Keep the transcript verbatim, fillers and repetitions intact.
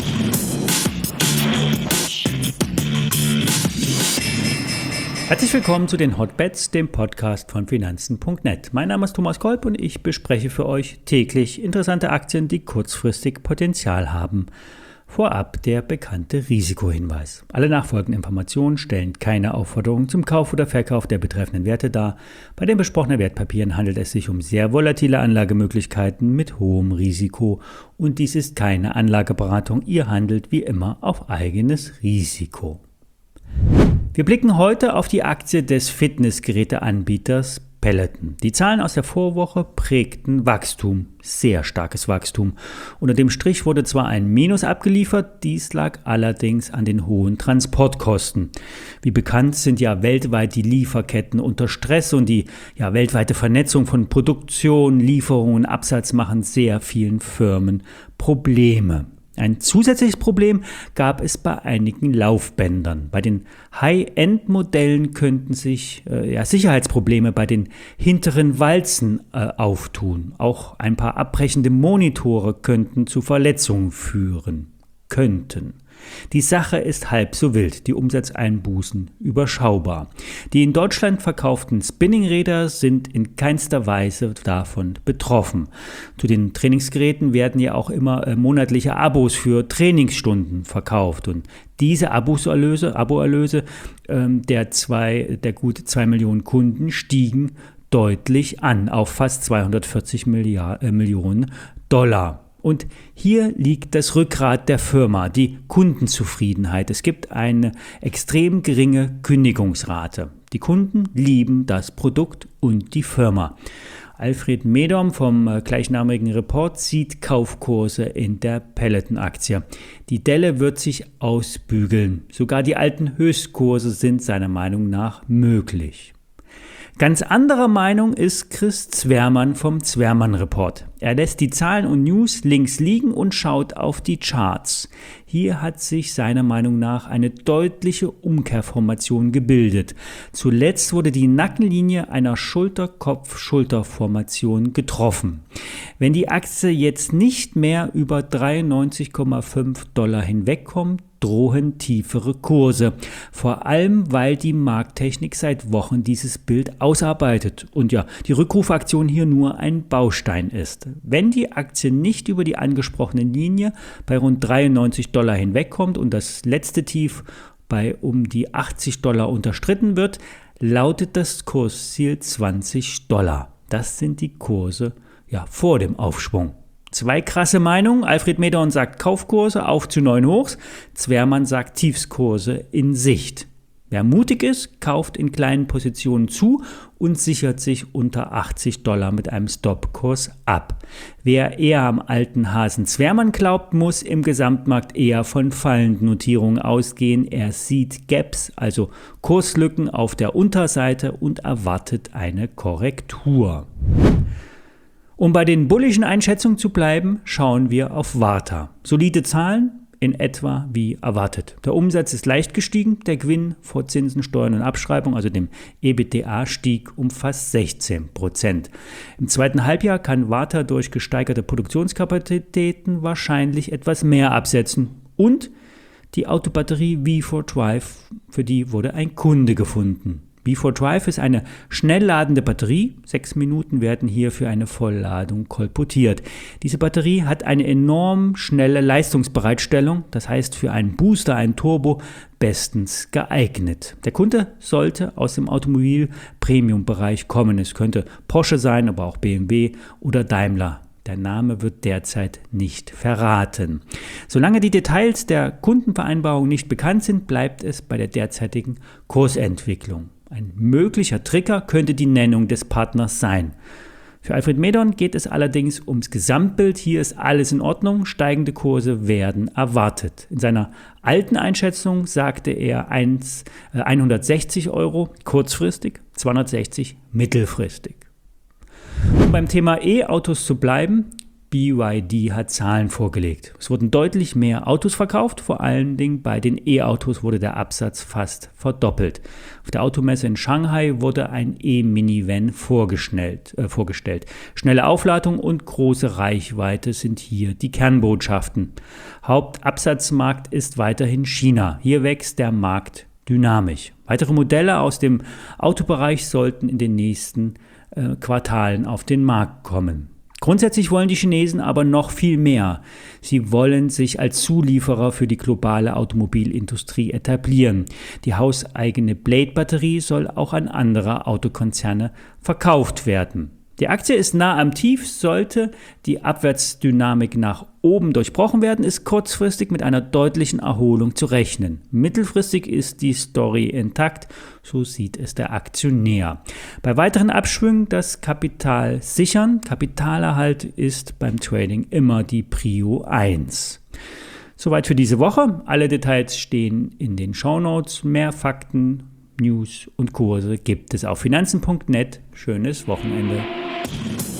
Herzlich willkommen zu den Hotbets, dem Podcast von Finanzen punkt net. Mein Name ist Thomas Kolb und ich bespreche für euch täglich interessante Aktien, die kurzfristig Potenzial haben. Vorab der bekannte Risikohinweis. Alle nachfolgenden Informationen stellen keine Aufforderung zum Kauf oder Verkauf der betreffenden Werte dar. Bei den besprochenen Wertpapieren handelt es sich um sehr volatile Anlagemöglichkeiten mit hohem Risiko und dies ist keine Anlageberatung. Ihr handelt wie immer auf eigenes Risiko. Wir blicken heute auf die Aktie des Fitnessgeräteanbieters Peloton. Die Zahlen aus der Vorwoche prägten Wachstum, sehr starkes Wachstum. Unter dem Strich wurde zwar ein Minus abgeliefert, dies lag allerdings an den hohen Transportkosten. Wie bekannt sind ja weltweit die Lieferketten unter Stress und die ja, weltweite Vernetzung von Produktion, Lieferungen und Absatz machen sehr vielen Firmen Probleme. Ein zusätzliches Problem gab es bei einigen Laufbändern. Bei den High-End-Modellen könnten sich äh, ja, Sicherheitsprobleme bei den hinteren Walzen äh, auftun. Auch ein paar abbrechende Monitore könnten zu Verletzungen führen. Könnten. Die Sache ist halb so wild, die Umsatzeinbußen überschaubar. Die in Deutschland verkauften Spinningräder sind in keinster Weise davon betroffen. Zu den Trainingsgeräten werden ja auch immer äh, monatliche Abos für Trainingsstunden verkauft und diese Aboerlöse, Aboerlöse ähm, der, zwei, der gut zwei Millionen Kunden stiegen deutlich an auf fast zweihundertvierzig Milliard, äh, Millionen Dollar. Und hier liegt das Rückgrat der Firma, die Kundenzufriedenheit. Es gibt eine extrem geringe Kündigungsrate. Die Kunden lieben das Produkt und die Firma. Alfred Medom vom gleichnamigen Report sieht Kaufkurse in der Peloton-Aktie. Die Delle wird sich ausbügeln. Sogar die alten Höchstkurse sind seiner Meinung nach möglich. Ganz anderer Meinung ist Chris Zwermann vom Zwermann-Report. Er lässt die Zahlen und News links liegen und schaut auf die Charts. Hier hat sich seiner Meinung nach eine deutliche Umkehrformation gebildet. Zuletzt wurde die Nackenlinie einer Schulter-Kopf-Schulter-Formation getroffen. Wenn die Aktie jetzt nicht mehr über dreiundneunzig Komma fünf Dollar hinwegkommt, drohen tiefere Kurse. Vor allem, weil die Markttechnik seit Wochen dieses Bild ausarbeitet und ja, die Rückrufaktion hier nur ein Baustein ist. Wenn die Aktie nicht über die angesprochene Linie bei rund dreiundneunzig Dollar hinwegkommt und das letzte Tief bei um die achtzig Dollar unterstritten wird, lautet das Kursziel zwanzig Dollar. Das sind die Kurse ja, vor dem Aufschwung. Zwei krasse Meinungen. Alfred Medom sagt Kaufkurse auf zu neuen Hochs. Zwermann sagt Tiefskurse in Sicht. Wer mutig ist, kauft in kleinen Positionen zu und sichert sich unter achtzig Dollar mit einem Stopkurs ab. Wer eher am alten Hasen Zwermann glaubt, muss im Gesamtmarkt eher von fallenden Notierungen ausgehen. Er sieht Gaps, also Kurslücken auf der Unterseite und erwartet eine Korrektur. Um bei den bullischen Einschätzungen zu bleiben, schauen wir auf Varta. Solide Zahlen, in etwa wie erwartet. Der Umsatz ist leicht gestiegen, der Gewinn vor Zinsen, Steuern und Abschreibung, also dem EBITDA, stieg um fast sechzehn Prozent. Im zweiten Halbjahr kann Varta durch gesteigerte Produktionskapazitäten wahrscheinlich etwas mehr absetzen. Und die Autobatterie V vier Drive, für die wurde ein Kunde gefunden. V vier Drive ist eine schnellladende Batterie. Sechs Minuten werden hier für eine Vollladung kolportiert. Diese Batterie hat eine enorm schnelle Leistungsbereitstellung, das heißt für einen Booster, einen Turbo, bestens geeignet. Der Kunde sollte aus dem Automobil-Premium-Bereich kommen. Es könnte Porsche sein, aber auch B M W oder Daimler. Der Name wird derzeit nicht verraten. Solange die Details der Kundenvereinbarung nicht bekannt sind, bleibt es bei der derzeitigen Kursentwicklung. Ein möglicher Trigger könnte die Nennung des Partners sein. Für Alfred Medom geht es allerdings ums Gesamtbild. Hier ist alles in Ordnung, steigende Kurse werden erwartet. In seiner alten Einschätzung sagte er hundertsechzig Euro kurzfristig, zweihundertsechzig mittelfristig. Um beim Thema E-Autos zu bleiben, B Y D hat Zahlen vorgelegt. Es wurden deutlich mehr Autos verkauft, vor allen Dingen bei den E-Autos wurde der Absatz fast verdoppelt. Auf der Automesse in Shanghai wurde ein E-Minivan vorgestellt, äh, vorgestellt. Schnelle Aufladung und große Reichweite sind hier die Kernbotschaften. Hauptabsatzmarkt ist weiterhin China. Hier wächst der Markt dynamisch. Weitere Modelle aus dem Autobereich sollten in den nächsten äh, Quartalen auf den Markt kommen. Grundsätzlich wollen die Chinesen aber noch viel mehr. Sie wollen sich als Zulieferer für die globale Automobilindustrie etablieren. Die hauseigene Blade-Batterie soll auch an andere Autokonzerne verkauft werden. Die Aktie ist nah am Tief, sollte die Abwärtsdynamik nach oben durchbrochen werden, ist kurzfristig mit einer deutlichen Erholung zu rechnen. Mittelfristig ist die Story intakt, so sieht es der Aktionär. Bei weiteren Abschwüngen das Kapital sichern. Kapitalerhalt ist beim Trading immer die Prio eins. Soweit für diese Woche. Alle Details stehen in den Shownotes. Mehr Fakten, News und Kurse gibt es auf finanzen punkt net. Schönes Wochenende.